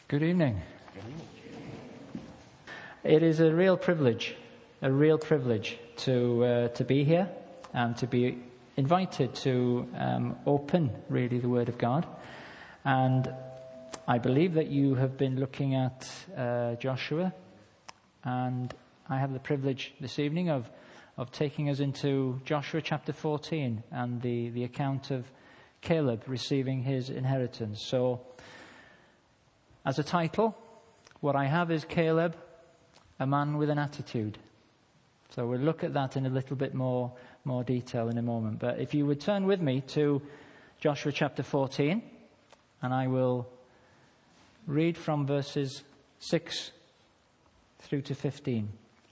Good evening. It is a real privilege to be here and to be invited to open, really, the Word of God. And I believe that you have been looking at Joshua, and I have the privilege this evening of taking us into Joshua chapter 14 and the account of Caleb receiving his inheritance. So, as a title, what I have is Caleb, a man with an attitude. So we'll look at that in a little bit more detail in a moment. But if you would turn with me to Joshua chapter 14, and I will read from verses 6 through to 15.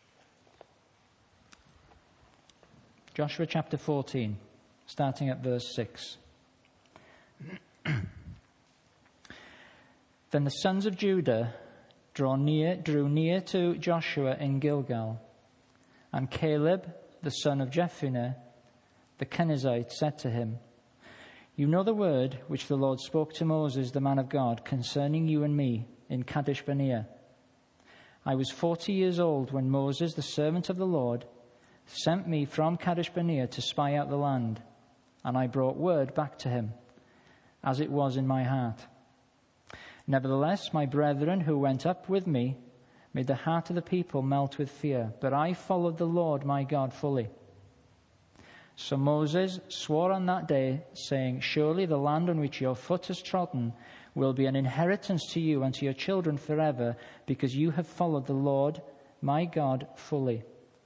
Joshua chapter 14, starting at verse 6. Then the sons of Judah drew near to Joshua in Gilgal. And Caleb, the son of Jephunneh, the Kenizzite, said to him, "You know the word which the Lord spoke to Moses, the man of God, concerning you and me in Kadesh Barnea. I was 40 years old when Moses, the servant of the Lord, sent me from Kadesh Barnea to spy out the land, and I brought word back to him, as it was in my heart. Nevertheless, my brethren who went up with me made the heart of the people melt with fear, but I followed the Lord my God fully. So Moses swore on that day, saying, 'Surely the land on which your foot has trodden will be an inheritance to you and to your children forever, because you have followed the Lord my God fully.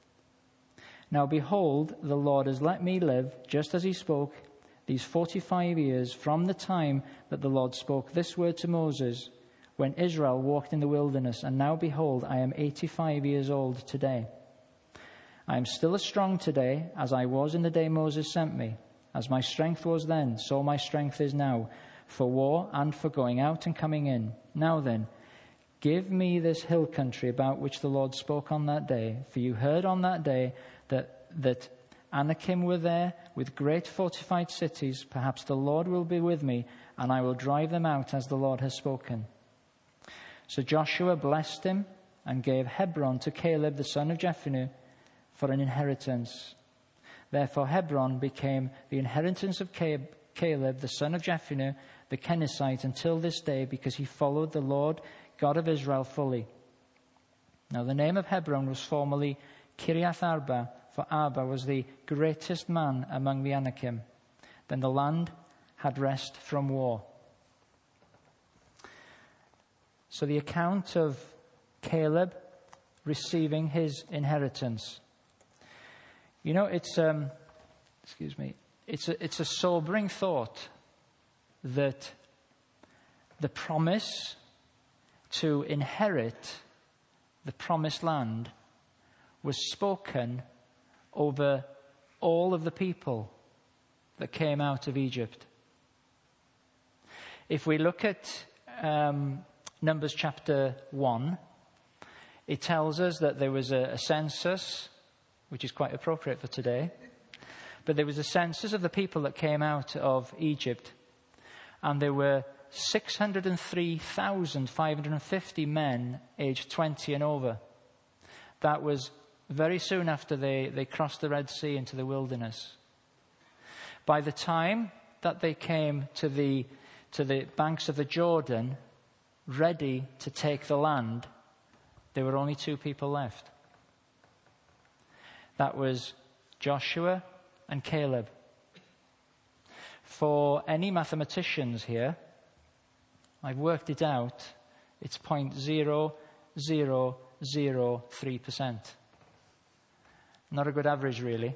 Now behold, the Lord has let me live, just as he spoke, these 45 years from the time that the Lord spoke this word to Moses, when Israel walked in the wilderness, and now behold, I am 85 years old today. I am still as strong today as I was in the day Moses sent me. As my strength was then, so my strength is now, for war and for going out and coming in. Now then, give me this hill country about which the Lord spoke on that day, for you heard on that day that Anakim were there with great fortified cities. Perhaps the Lord will be with me, and I will drive them out as the Lord has spoken.' So Joshua blessed him and gave Hebron to Caleb the son of Jephunneh for an inheritance. Therefore Hebron became the inheritance of Caleb the son of Jephunneh the Kenizzite until this day, because he followed the Lord God of Israel fully. Now the name of Hebron was formerly Kiriath Arba, for Arba was the greatest man among the Anakim. Then the land had rest from war." So the account of Caleb receiving his inheritance. You know, it's a sobering thought that the promise to inherit the promised land was spoken over all of the people that came out of Egypt. If we look at Numbers chapter 1, it tells us that there was a census, which is quite appropriate for today, but there was a census of the people that came out of Egypt, and there were 603,550 men aged 20 and over. That was very soon after they crossed the Red Sea into the wilderness. By the time that they came to the banks of the Jordan, ready to take the land, there were only 2 people left. That was Joshua and Caleb. For any mathematicians here, I've worked it out, it's 0.0003%. Not a good average, really.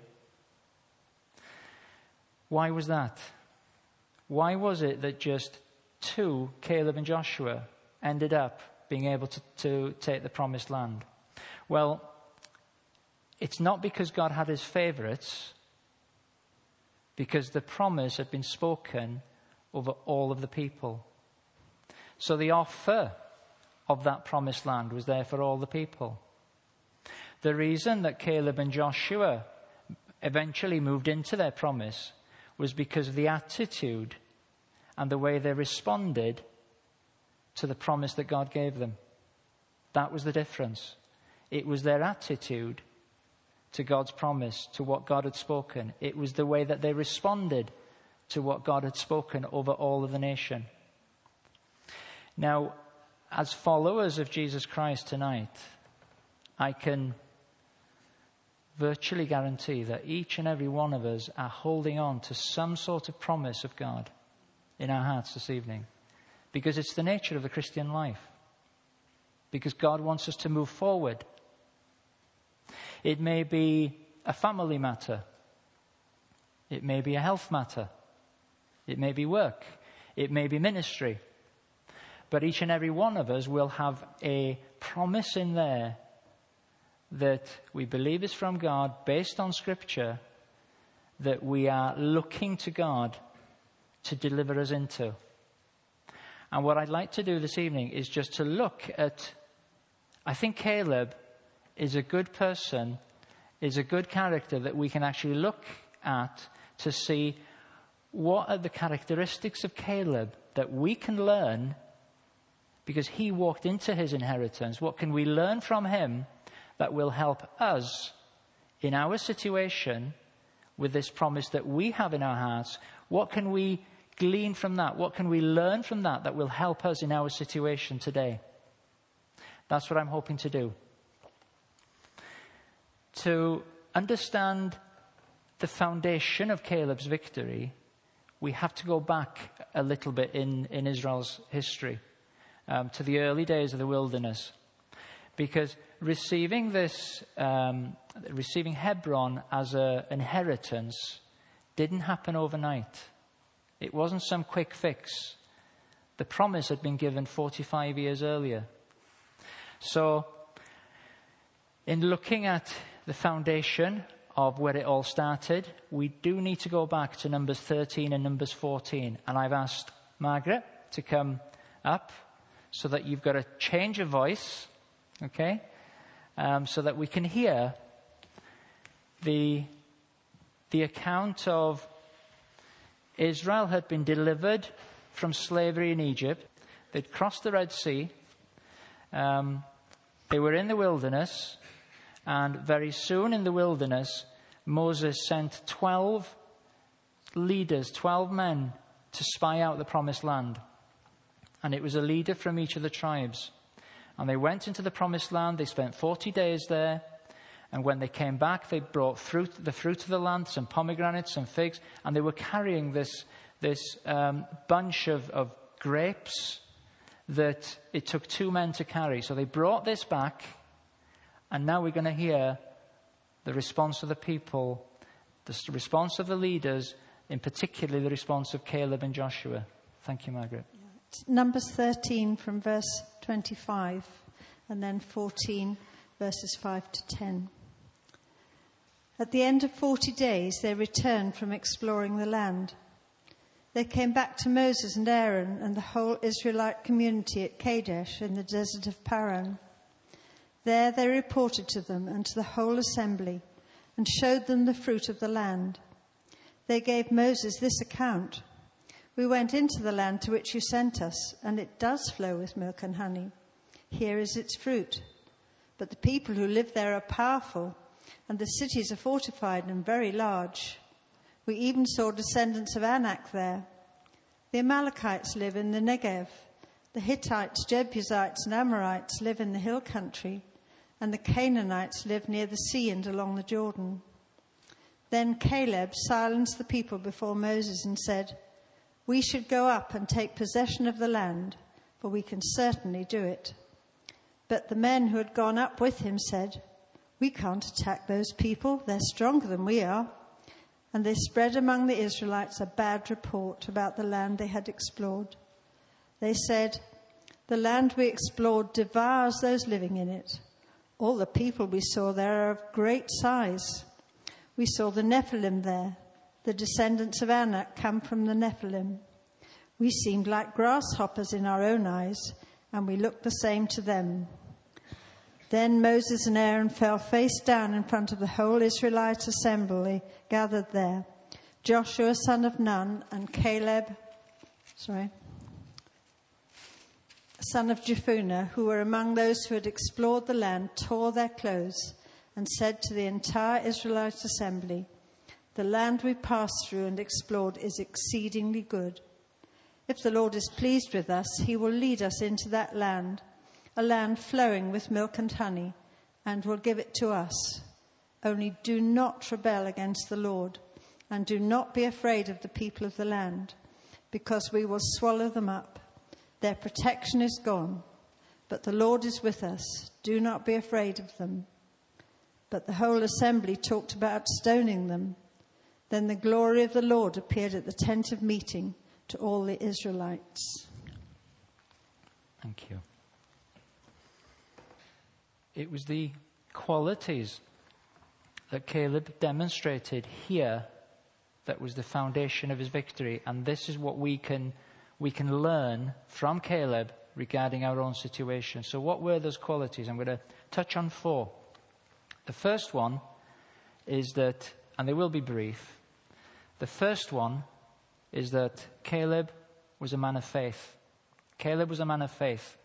Why was that? Why was it that just 2, Caleb and Joshua, ended up being able to take the promised land? Well, it's not because God had his favorites, because the promise had been spoken over all of the people. So the offer of that promised land was there for all the people. The reason that Caleb and Joshua eventually moved into their promise was because of the attitude and the way they responded to the promise that God gave them. That was the difference. It was their attitude to God's promise, to what God had spoken. It was the way that they responded to what God had spoken over all of the nation. Now, as followers of Jesus Christ tonight, I can virtually guarantee that each and every one of us are holding on to some sort of promise of God in our hearts this evening. Because it's the nature of the Christian life. Because God wants us to move forward. It may be a family matter. It may be a health matter. It may be work. It may be ministry. But each and every one of us will have a promise in there that we believe is from God, based on Scripture, that we are looking to God to deliver us into. And what I'd like to do this evening is just to look at, I think Caleb is a good person, is a good character that we can actually look at to see what are the characteristics of Caleb that we can learn, because he walked into his inheritance. What can we learn from him that will help us in our situation with this promise that we have in our hearts? What can we glean from that? What can we learn from that that will help us in our situation today? That's what I'm hoping to do. To understand the foundation of Caleb's victory, we have to go back a little bit in Israel's history, to the early days of the wilderness. Because receiving Hebron as an inheritance didn't happen overnight. It wasn't some quick fix. The promise had been given 45 years earlier. So, in looking at the foundation of where it all started, we do need to go back to Numbers 13 and Numbers 14. And I've asked Margaret to come up so that you've got a change of voice, okay? So that we can hear the account of Israel had been delivered from slavery in Egypt. They'd crossed the Red Sea. They were in the wilderness. And very soon in the wilderness, Moses sent 12 leaders, 12 men, to spy out the promised land. And it was a leader from each of the tribes. And they went into the promised land. They spent 40 days there. And when they came back, they brought the fruit of the land, some pomegranates, some figs. And they were carrying this bunch of grapes that it took 2 men to carry. So they brought this back. And now we're going to hear the response of the people, the response of the leaders, in particular the response of Caleb and Joshua. Thank you, Margaret. Numbers 13 from verse 25 and then 14 verses 5 to 10. At the end of 40 days they returned from exploring the land. They came back to Moses and Aaron and the whole Israelite community at Kadesh in the desert of Paran. There they reported to them and to the whole assembly and showed them the fruit of the land. They gave Moses this account: "We went into the land to which you sent us, and it does flow with milk and honey. Here is its fruit. But the people who live there are powerful, and the cities are fortified and very large. We even saw descendants of Anak there. The Amalekites live in the Negev. The Hittites, Jebusites, and Amorites live in the hill country, and the Canaanites live near the sea and along the Jordan." Then Caleb silenced the people before Moses and said, "We should go up and take possession of the land, for we can certainly do it." But the men who had gone up with him said, "We can't attack those people. They're stronger than we are." And they spread among the Israelites a bad report about the land they had explored. They said, "The land we explored devours those living in it. All the people we saw there are of great size. We saw the Nephilim there. The descendants of Anak come from the Nephilim. We seemed like grasshoppers in our own eyes, and we looked the same to them." Then Moses and Aaron fell face down in front of the whole Israelite assembly gathered there. Joshua, son of Nun, and son of Jephunneh, who were among those who had explored the land, tore their clothes and said to the entire Israelite assembly, "The land we passed through and explored is exceedingly good. If the Lord is pleased with us, he will lead us into that land, a land flowing with milk and honey, and will give it to us. Only do not rebel against the Lord, and do not be afraid of the people of the land, because we will swallow them up. Their protection is gone, but the Lord is with us. Do not be afraid of them." But the whole assembly talked about stoning them. Then the glory of the Lord appeared at the tent of meeting to all the Israelites. Thank you. It was the qualities that Caleb demonstrated here that was the foundation of his victory, and this is what we can learn from Caleb regarding our own situation. So what were those qualities? I'm going to touch on 4. The first one is that, and they will be brief, the first one is that Caleb was a man of faith. Caleb was a man of faith.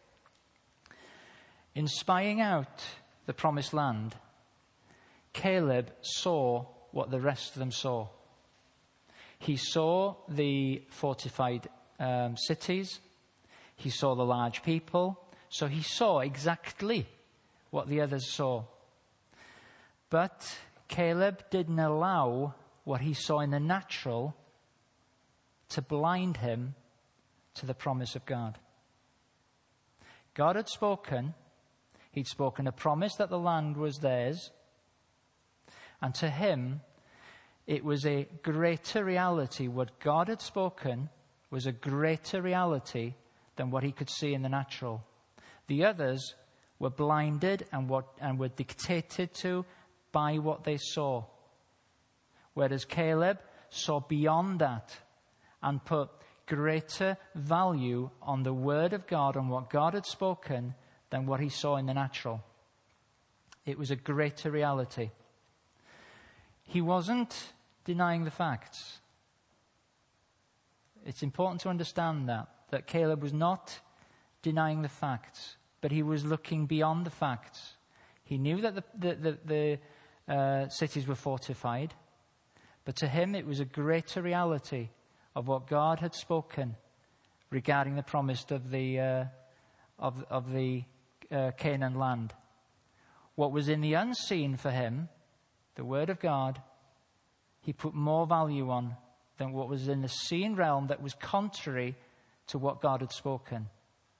In spying out the promised land, Caleb saw what the rest of them saw. He saw the fortified cities. He saw the large people. So he saw exactly what the others saw. But Caleb didn't allow what he saw in the natural to blind him to the promise of God. God had spoken. He'd spoken a promise that the land was theirs. And to him, it was a greater reality. What God had spoken was a greater reality than what he could see in the natural. The others were blinded and were dictated to by what they saw. Whereas Caleb saw beyond that and put greater value on the word of God and what God had spoken than what he saw in the natural. It was a greater reality. He wasn't denying the facts. It's important to understand that Caleb was not denying the facts, but he was looking beyond the facts. He knew that the cities were fortified, but to him it was a greater reality of what God had spoken regarding the promise of the Canaan land. What was in the unseen for him, the word of God, he put more value on than what was in the seen realm that was contrary to what God had spoken.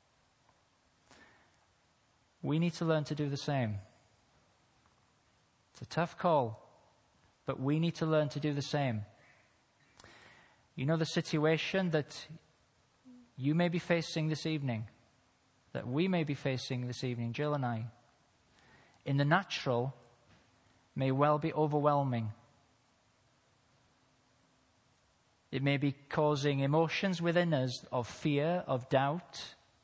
We need to learn to do the same. It's a tough call, but we need to learn to do the same. You know the situation that you may be facing this evening, that we may be facing this evening, Jill and I, in the natural, may well be overwhelming. It may be causing emotions within us of fear, of doubt,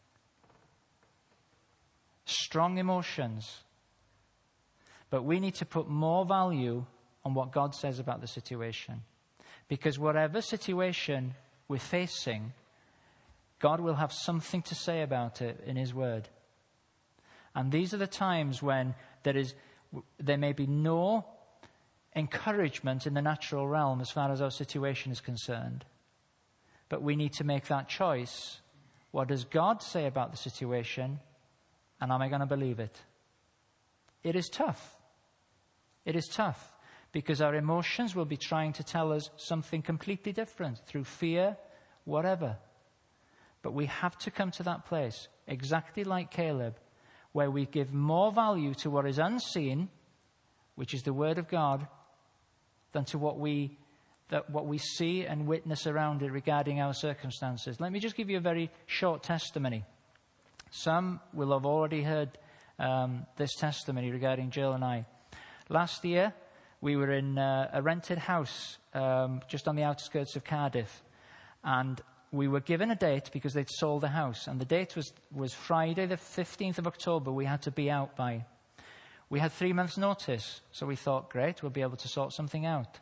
strong emotions. But we need to put more value on what God says about the situation. Because whatever situation we're facing, God will have something to say about it in His Word. And these are the times when there may be no encouragement in the natural realm as far as our situation is concerned. But we need to make that choice. What does God say about the situation? And am I going to believe it? It is tough. It is tough because our emotions will be trying to tell us something completely different through fear, whatever. But we have to come to that place, exactly like Caleb, where we give more value to what is unseen, which is the Word of God, than to what we see and witness around it regarding our circumstances. Let me just give you a very short testimony. Some will have already heard this testimony regarding Jill and I. Last year, we were in a rented house just on the outskirts of Cardiff, and we were given a date because they'd sold the house, and the date was Friday the 15th of October we had to be out by. We had 3 months' notice, so we thought, great, we'll be able to sort something out.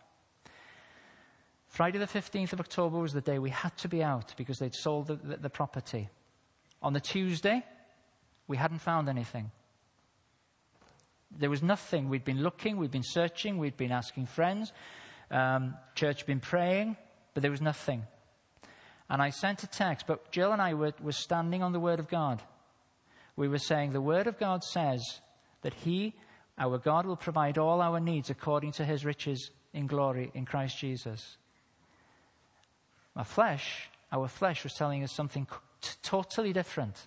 Friday the 15th of October was the day we had to be out because they'd sold the property. On the Tuesday, we hadn't found anything. There was nothing. We'd been looking, we'd been searching, we'd been asking friends, church been praying, but there was nothing. And I sent a text, but Jill and I were standing on the Word of God. We were saying the Word of God says that He, our God, will provide all our needs according to His riches in glory in Christ Jesus. Our flesh was telling us something totally different.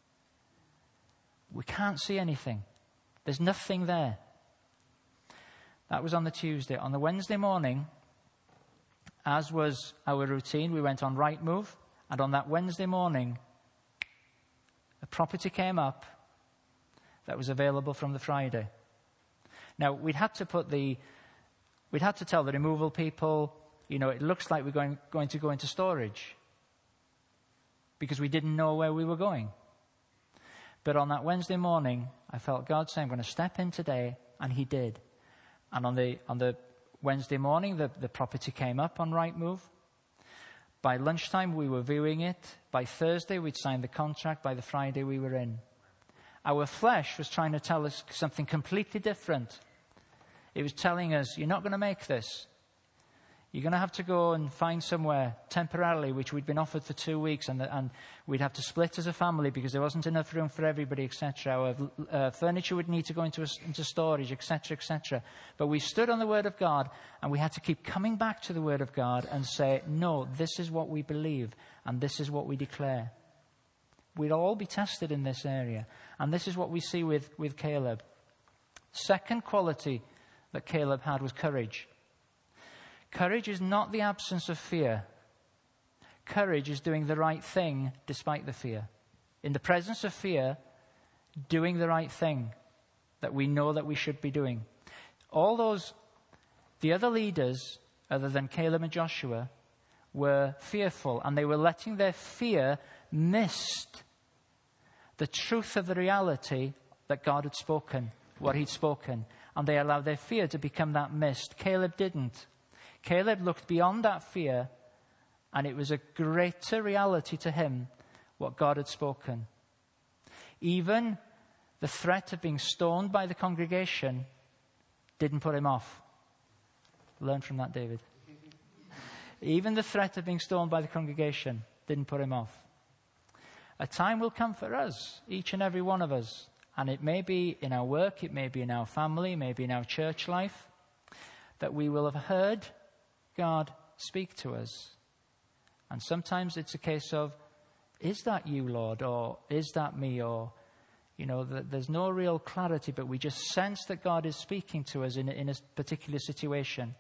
We can't see anything. There's nothing there. That was on the Tuesday. On the Wednesday morning, as was our routine, we went on Rightmove, and on that Wednesday morning, a property came up that was available from the Friday. Now, we'd had to tell the removal people, it looks like we're going to go into storage, because we didn't know where we were going. But on that Wednesday morning, I felt God say, I'm going to step in today, and He did. And on the Wednesday morning, the property came up on Rightmove. By lunchtime, we were viewing it. By Thursday, we'd signed the contract. By the Friday, we were in. Our flesh was trying to tell us something completely different. It was telling us, you're not going to make this. You're going to have to go and find somewhere temporarily, which we'd been offered for 2 weeks, and we'd have to split as a family because there wasn't enough room for everybody, etc. Our furniture would need to go into storage, etc., etc. But we stood on the Word of God, and we had to keep coming back to the Word of God and say, no, this is what we believe, and this is what we declare. We'd all be tested in this area. And this is what we see with Caleb. Second quality that Caleb had was courage. Courage is not the absence of fear. Courage is doing the right thing despite the fear. In the presence of fear, doing the right thing that we know that we should be doing. The other leaders, other than Caleb and Joshua, were fearful, and they were letting their fear mist the truth of the reality that God had spoken, what He'd spoken, and they allowed their fear to become that mist. Caleb didn't. Caleb looked beyond that fear, and it was a greater reality to him what God had spoken. Even the threat of being stoned by the congregation didn't put him off. Learn from that, David. Even the threat of being stoned by the congregation didn't put him off. A time will come for us, each and every one of us, and it may be in our work, it may be in our family, it may be in our church life, that we will have heard God speak to us. And sometimes it's a case of, is that you, Lord? Or is that me? Or, there's no real clarity, but we just sense that God is speaking to us in a particular situation.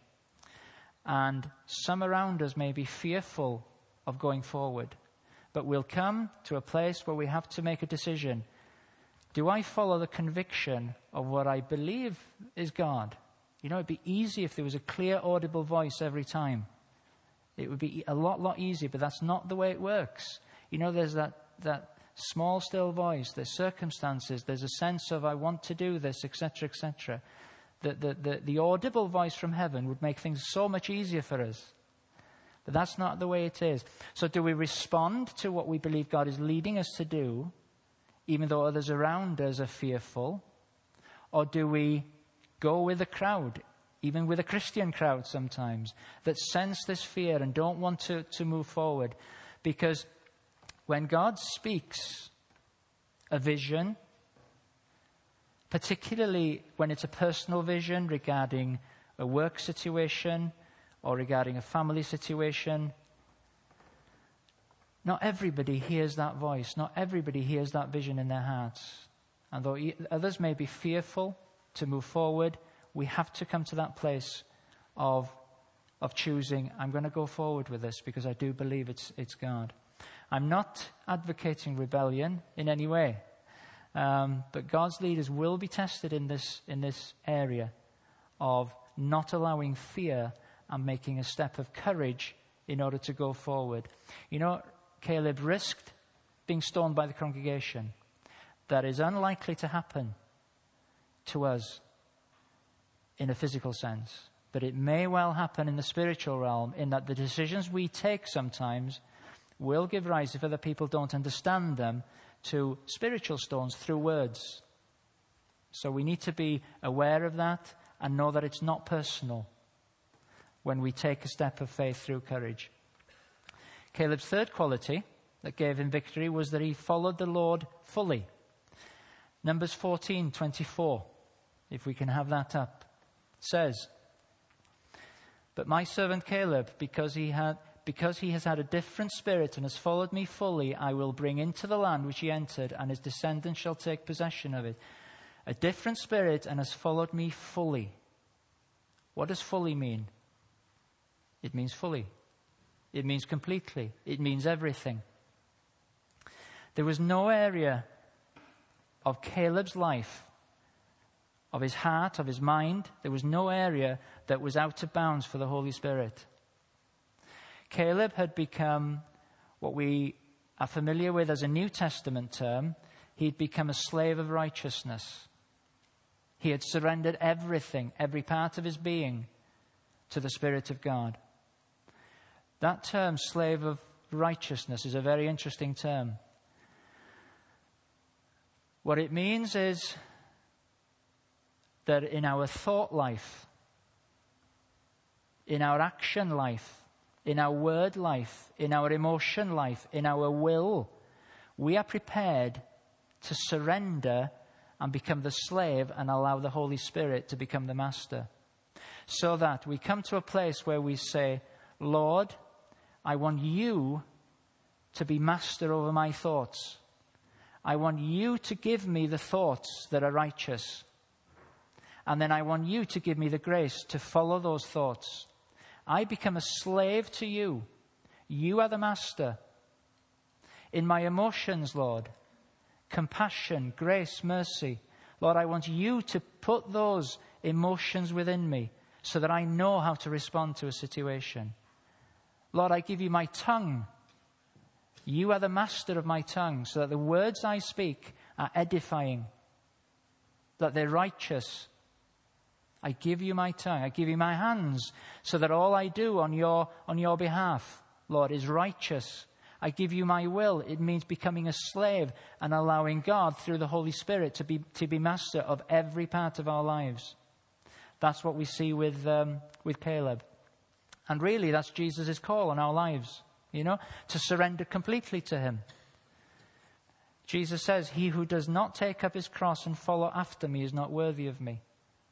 And some around us may be fearful of going forward. But we'll come to a place where we have to make a decision. Do I follow the conviction of what I believe is God? It'd be easy if there was a clear, audible voice every time. It would be a lot easier, but that's not the way it works. There's that small, still voice, there's circumstances, there's a sense of, I want to do this, etc., etc. The audible voice from heaven would make things so much easier for us. But that's not the way it is. So do we respond to what we believe God is leading us to do, even though others around us are fearful? Or do we go with the crowd, even with a Christian crowd sometimes, that sense this fear and don't want to move forward? Because when God speaks a vision, particularly when it's a personal vision regarding a work situation or regarding a family situation, not everybody hears that voice. Not everybody hears that vision in their hearts. And though others may be fearful to move forward, we have to come to that place of choosing, I'm going to go forward with this because I do believe it's God. I'm not advocating rebellion in any way, but God's leaders will be tested in this area of not allowing fear and making a step of courage in order to go forward. Caleb risked being stoned by the congregation. That is unlikely to happen to us in a physical sense. But it may well happen in the spiritual realm, in that the decisions we take sometimes will give rise, if other people don't understand them, to spiritual stones through words. So we need to be aware of that and know that it's not personal when we take a step of faith through courage. Caleb's third quality that gave him victory was that he followed the Lord fully. Numbers 14:24, if we can have that up, says, "But my servant Caleb, because he has had a different spirit and has followed me fully, I will bring into the land which he entered, and his descendants shall take possession of it." A different spirit and has followed me fully. What does fully mean? It means fully. It means completely. It means everything. There was no area of Caleb's life, of his heart, of his mind, there was no area that was out of bounds for the Holy Spirit. Caleb had become what we are familiar with as a New Testament term. He'd become a slave of righteousness. He had surrendered everything, every part of his being, to the Spirit of God. That term, slave of righteousness, is a very interesting term. What it means is that in our thought life, in our action life, in our word life, in our emotion life, in our will, we are prepared to surrender and become the slave and allow the Holy Spirit to become the master. So that we come to a place where we say, "Lord, I want you to be master over my thoughts. I want you to give me the thoughts that are righteous. And then I want you to give me the grace to follow those thoughts. I become a slave to you. You are the master. In my emotions, Lord, compassion, grace, mercy, Lord, I want you to put those emotions within me so that I know how to respond to a situation. Lord, I give you my tongue. You are the master of my tongue, so that the words I speak are edifying, that they're righteous. I give you my tongue. I give you my hands, so that all I do on your behalf, Lord, is righteous. I give you my will. It means becoming a slave and allowing God through the Holy Spirit to be master of every part of our lives. That's what we see with Caleb. And really, that's Jesus' call on our lives, to surrender completely to him. Jesus says, "He who does not take up his cross and follow after me is not worthy of me."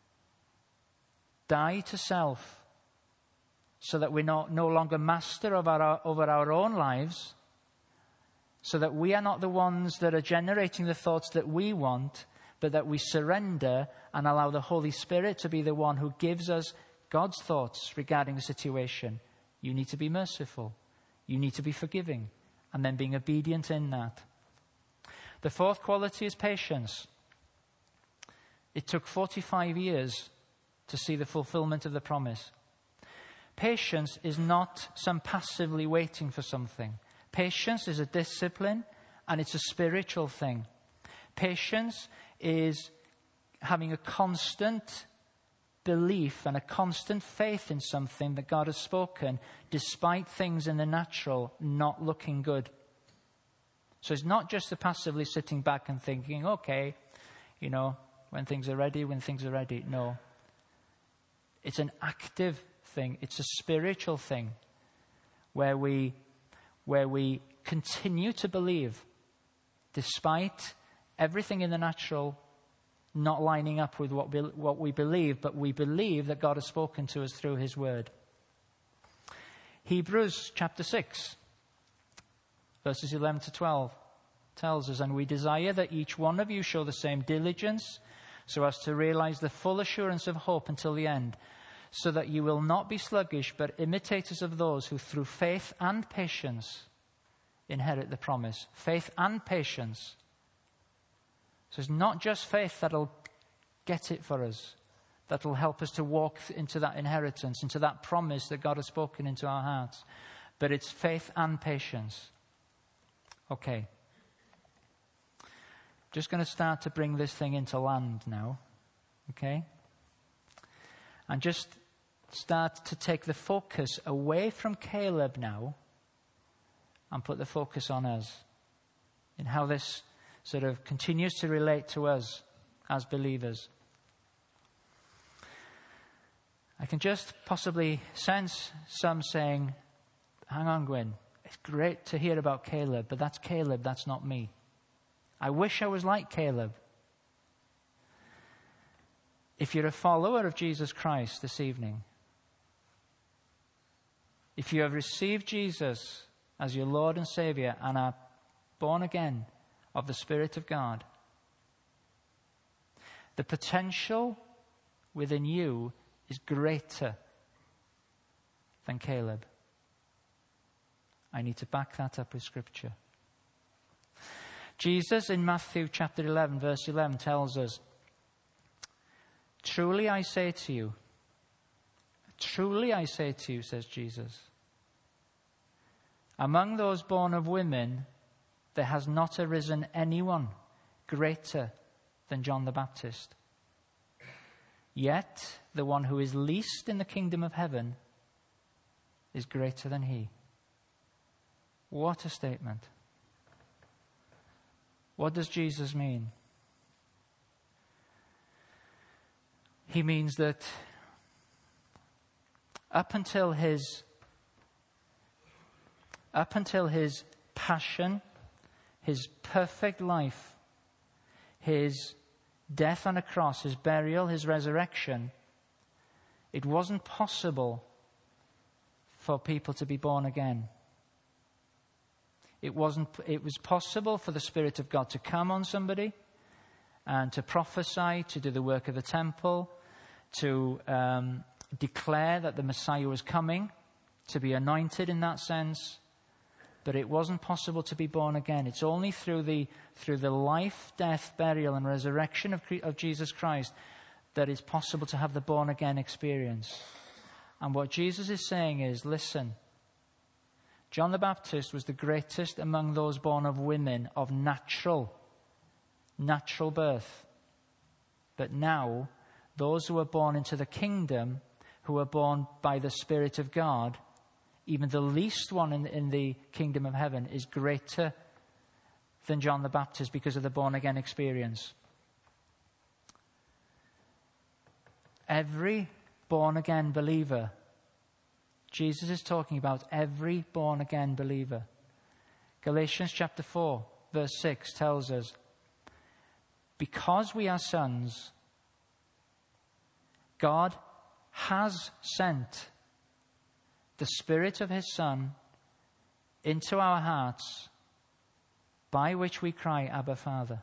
Die to self so that we're no longer master over our own lives, so that we are not the ones that are generating the thoughts that we want, but that we surrender and allow the Holy Spirit to be the one who gives us God's thoughts regarding the situation. You need to be merciful. You need to be forgiving, and then being obedient in that. The fourth quality is patience. It took 45 years to see the fulfillment of the promise. Patience is not some passively waiting for something. Patience is a discipline, and it's a spiritual thing. Patience is having a constant belief and a constant faith in something that God has spoken, despite things in the natural not looking good. So it's not just the passively sitting back and thinking, okay, when things are ready. No. It's an active thing. It's a spiritual thing where we continue to believe despite everything in the natural not lining up with what we believe, but we believe that God has spoken to us through his word. Hebrews chapter 6, verses 11 to 12 tells us, "And we desire that each one of you show the same diligence so as to realize the full assurance of hope until the end, so that you will not be sluggish, but imitators of those who through faith and patience inherit the promise." Faith and patience. So it's not just faith that'll get it for us, that'll help us to walk into that inheritance, into that promise that God has spoken into our hearts, but it's faith and patience. Okay. Just going to start to bring this thing into land now, okay? And just start to take the focus away from Caleb now and put the focus on us, in how this sort of continues to relate to us as believers. I can just possibly sense some saying, hang on, Gwyn, it's great to hear about Caleb, but that's Caleb, that's not me. I wish I was like Caleb. If you're a follower of Jesus Christ this evening, if you have received Jesus as your Lord and Savior and are born again of the Spirit of God, the potential within you is greater than Caleb. I need to back that up with Scripture. Jesus in Matthew chapter 11, verse 11 tells us, truly I say to you, says Jesus, among those born of women, there has not arisen anyone greater than John the Baptist. Yet the one who is least in the kingdom of heaven is greater than he. What a statement. What does Jesus mean? He means that up until his passion, his perfect life, his death on a cross, his burial, his resurrection, it wasn't possible for people to be born again. It was possible for the Spirit of God to come on somebody and to prophesy, to do the work of the temple, to declare that the Messiah was coming, to be anointed in that sense. But it wasn't possible to be born again. It's only through the life, death, burial, and resurrection of Jesus Christ that it's possible to have the born again experience. And what Jesus is saying is, listen, John the Baptist was the greatest among those born of women of natural birth. But now, those who are born into the kingdom, who are born by the Spirit of God, even the least one in the kingdom of heaven is greater than John the Baptist because of the born-again experience. Every born-again believer, Jesus is talking about every born-again believer. Galatians chapter 4, verse 6 tells us, because we are sons, God has sent the Spirit of His Son into our hearts, by which we cry, Abba, Father.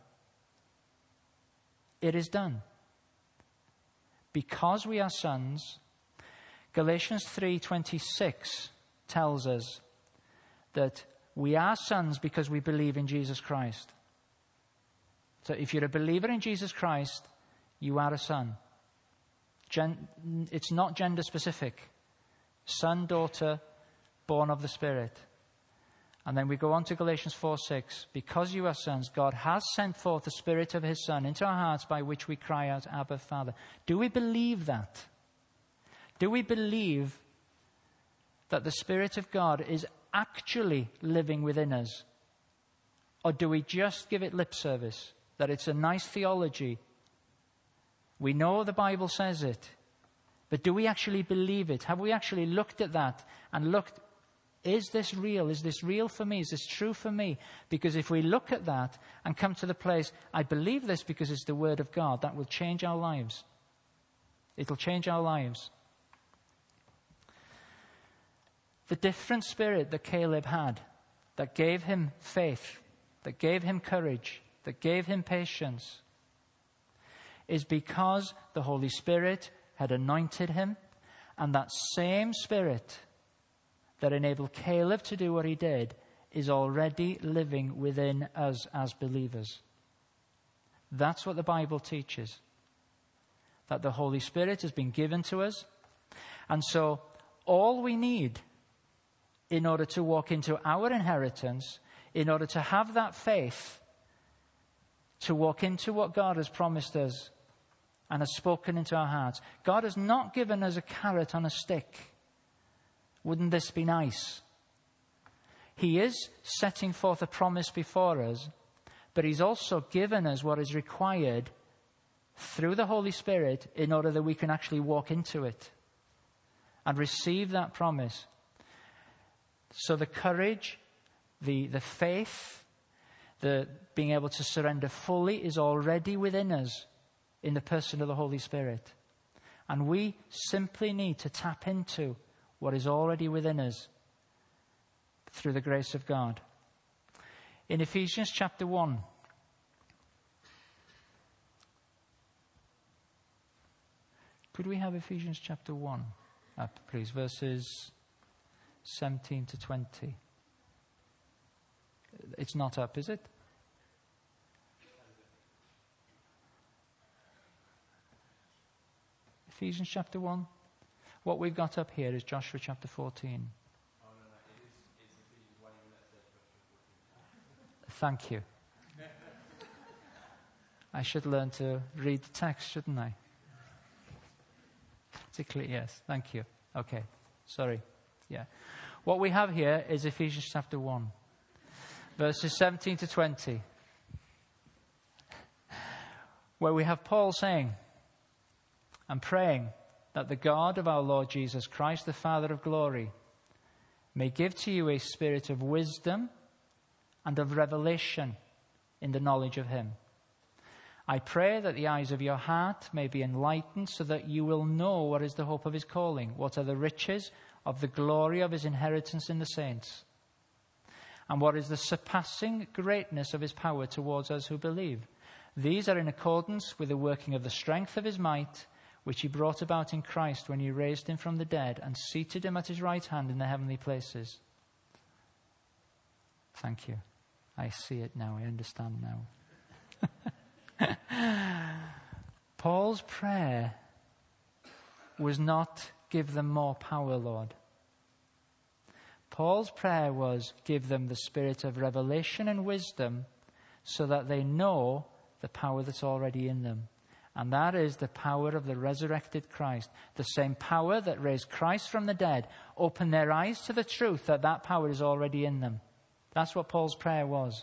It is done. Because we are sons, Galatians 3:26 tells us that we are sons because we believe in Jesus Christ. So if you're a believer in Jesus Christ, you are a son. It's not gender specific. Son, daughter, born of the Spirit. And then we go on to Galatians 4:6. Because you are sons, God has sent forth the Spirit of His Son into our hearts, by which we cry out, Abba, Father. Do we believe that? Do we believe that the Spirit of God is actually living within us? Or do we just give it lip service? That it's a nice theology. We know the Bible says it. But do we actually believe it? Have we actually looked at that and looked, is this real? Is this real for me? Is this true for me? Because if we look at that and come to the place, I believe this because it's the Word of God, that will change our lives. It'll change our lives. The different spirit that Caleb had, that gave him faith, that gave him courage, that gave him patience, is because the Holy Spirit had anointed him, and that same Spirit that enabled Caleb to do what he did is already living within us as believers. That's what the Bible teaches. That the Holy Spirit has been given to us. And so all we need in order to walk into our inheritance, in order to have that faith, to walk into what God has promised us and has spoken into our hearts. God has not given us a carrot on a stick. Wouldn't this be nice? He is setting forth a promise before us, but he's also given us what is required through the Holy Spirit in order that we can actually walk into it and receive that promise. So the courage, the faith, the being able to surrender fully is already within us in the person of the Holy Spirit. And we simply need to tap into what is already within us through the grace of God. In Ephesians chapter 1, could we have Ephesians chapter 1 up, please, verses 17 to 20? It's not up, is it? Ephesians chapter 1. What we've got up here is Joshua chapter 14. Thank you. I should learn to read the text, shouldn't I? Particularly, yes. Thank you. Okay. Sorry. Yeah. What we have here is Ephesians chapter 1, verses 17 to 20, where we have Paul saying and praying that the God of our Lord Jesus Christ, the Father of glory, may give to you a spirit of wisdom and of revelation in the knowledge of him. I pray that the eyes of your heart may be enlightened so that you will know what is the hope of his calling, what are the riches of the glory of his inheritance in the saints, and what is the surpassing greatness of his power towards us who believe. These are in accordance with the working of the strength of his might, which he brought about in Christ when he raised him from the dead and seated him at his right hand in the heavenly places. Thank you. I see it now. I understand now. Paul's prayer was not, give them more power, Lord. Paul's prayer was, give them the spirit of revelation and wisdom so that they know the power that's already in them. And that is the power of the resurrected Christ. The same power that raised Christ from the dead. Open their eyes to the truth that that power is already in them. That's what Paul's prayer was.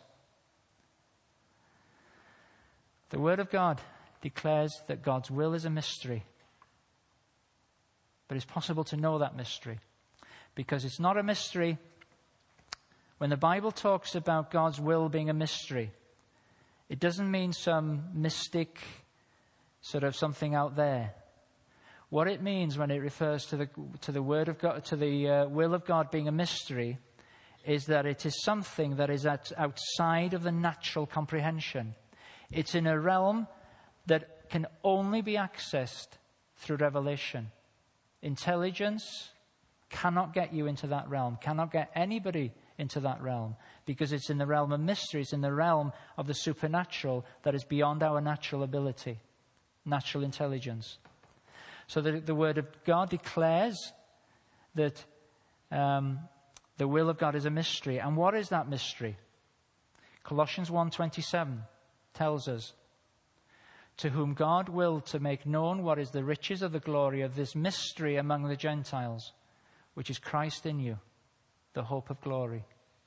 The Word of God declares that God's will is a mystery. But it's possible to know that mystery. Because it's not a mystery. When the Bible talks about God's will being a mystery, it doesn't mean some mystic sort of something out there. What it means when it refers to the Word of God, to the will of God being a mystery, is that it is something that is outside of the natural comprehension. It's in a realm that can only be accessed through revelation. Intelligence cannot get you into that realm, cannot get anybody into that realm, because it's in the realm of mysteries, in the realm of the supernatural that is beyond our natural ability, natural intelligence. So the Word of God declares that the will of God is a mystery. And what is that mystery? Colossians 1:27 tells us, to whom God willed to make known what is the riches of the glory of this mystery among the Gentiles, which is Christ in you, the hope of glory.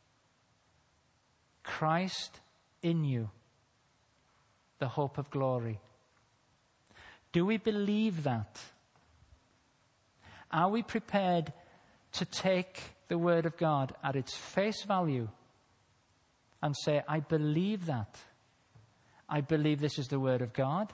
Christ in you, the hope of glory. Do we believe that? Are we prepared to take the Word of God at its face value and say, I believe that. I believe this is the Word of God.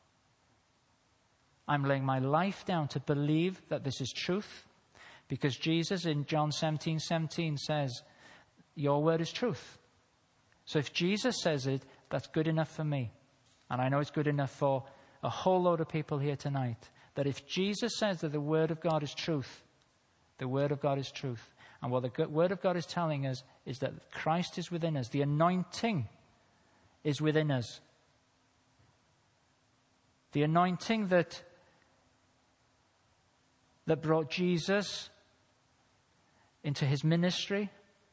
I'm laying my life down to believe that this is truth, because Jesus in John 17:17 says, your word is truth. So if Jesus says it, that's good enough for me. And I know it's good enough for a whole load of people here tonight, that if Jesus says that the Word of God is truth, the Word of God is truth. And what the Word of God is telling us is that Christ is within us. The anointing is within us. The anointing that brought Jesus into his ministry,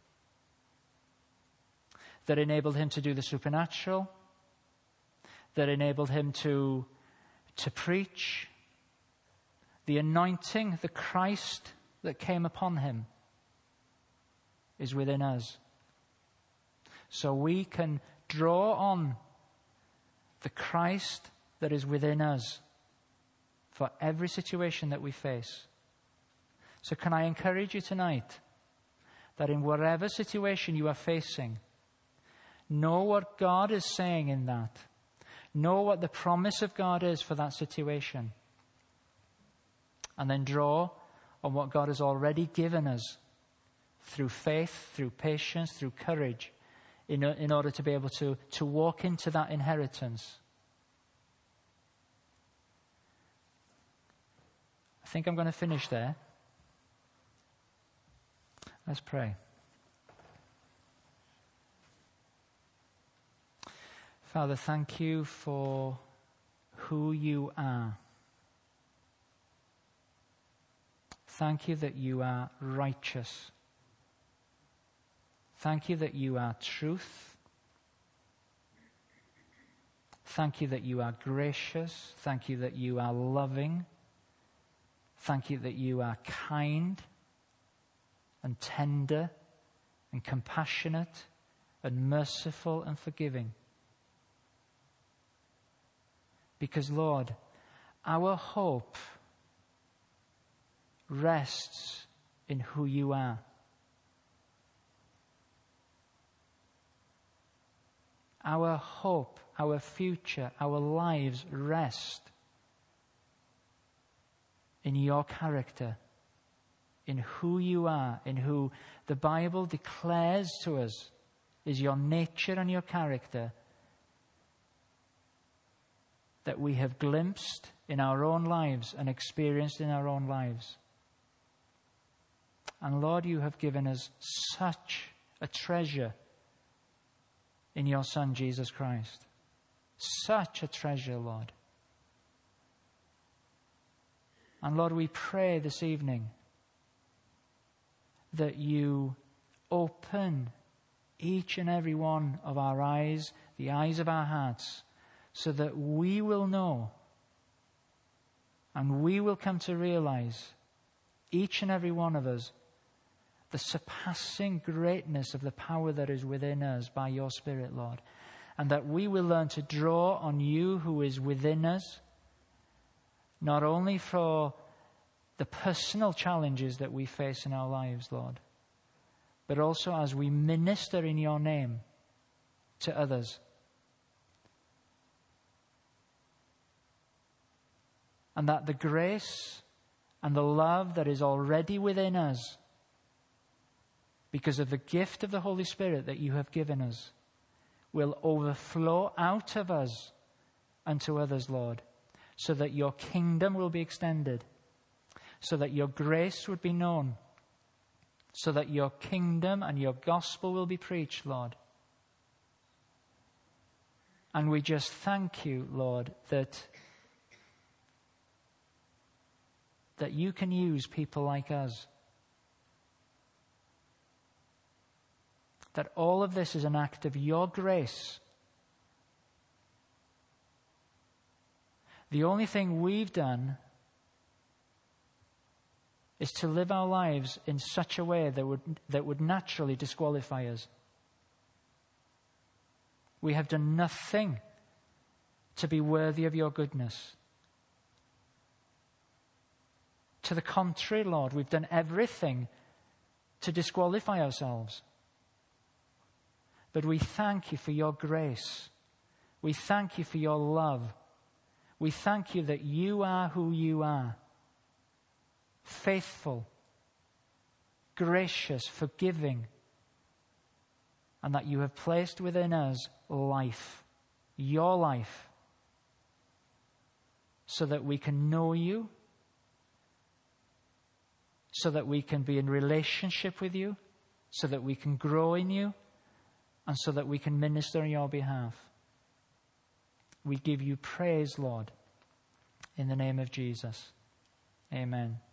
that enabled him to do the supernatural, that enabled him to preach. The anointing, the Christ that came upon him is within us. So we can draw on the Christ that is within us for every situation that we face. So can I encourage you tonight that in whatever situation you are facing, know what God is saying in that. Know what the promise of God is for that situation. And then draw on what God has already given us through faith, through patience, through courage, in order to be able to walk into that inheritance. I think I'm going to finish there. Let's pray. Father, thank you for who you are. Thank you that you are righteous. Thank you that you are truth. Thank you that you are gracious. Thank you that you are loving. Thank you that you are kind and tender and compassionate and merciful and forgiving. Because, Lord, our hope rests in who you are. Our hope, our future, our lives rest in your character, in who you are, in who the Bible declares to us is your nature and your character that we have glimpsed in our own lives and experienced in our own lives. And Lord, you have given us such a treasure in your Son, Jesus Christ. Such a treasure, Lord. And Lord, we pray this evening that you open each and every one of our eyes, the eyes of our hearts, so that we will know and we will come to realize, each and every one of us, the surpassing greatness of the power that is within us by your Spirit, Lord. And that we will learn to draw on you who is within us, not only for the personal challenges that we face in our lives, Lord, but also as we minister in your name to others. And that the grace and the love that is already within us, because of the gift of the Holy Spirit that you have given us, will overflow out of us unto others, Lord, so that your kingdom will be extended, so that your grace would be known, so that your kingdom and your gospel will be preached, Lord. And we just thank you, Lord, that you can use people like us. That all of this is an act of your grace. The only thing we've done is to live our lives in such a way that would naturally disqualify us. We have done nothing to be worthy of your goodness. To the contrary, Lord, we've done everything to disqualify ourselves. But we thank you for your grace. We thank you for your love. We thank you that you are who you are. Faithful, gracious, forgiving, and that you have placed within us life, your life, so that we can know you, so that we can be in relationship with you, so that we can grow in you, and so that we can minister on your behalf. We give you praise, Lord, in the name of Jesus. Amen.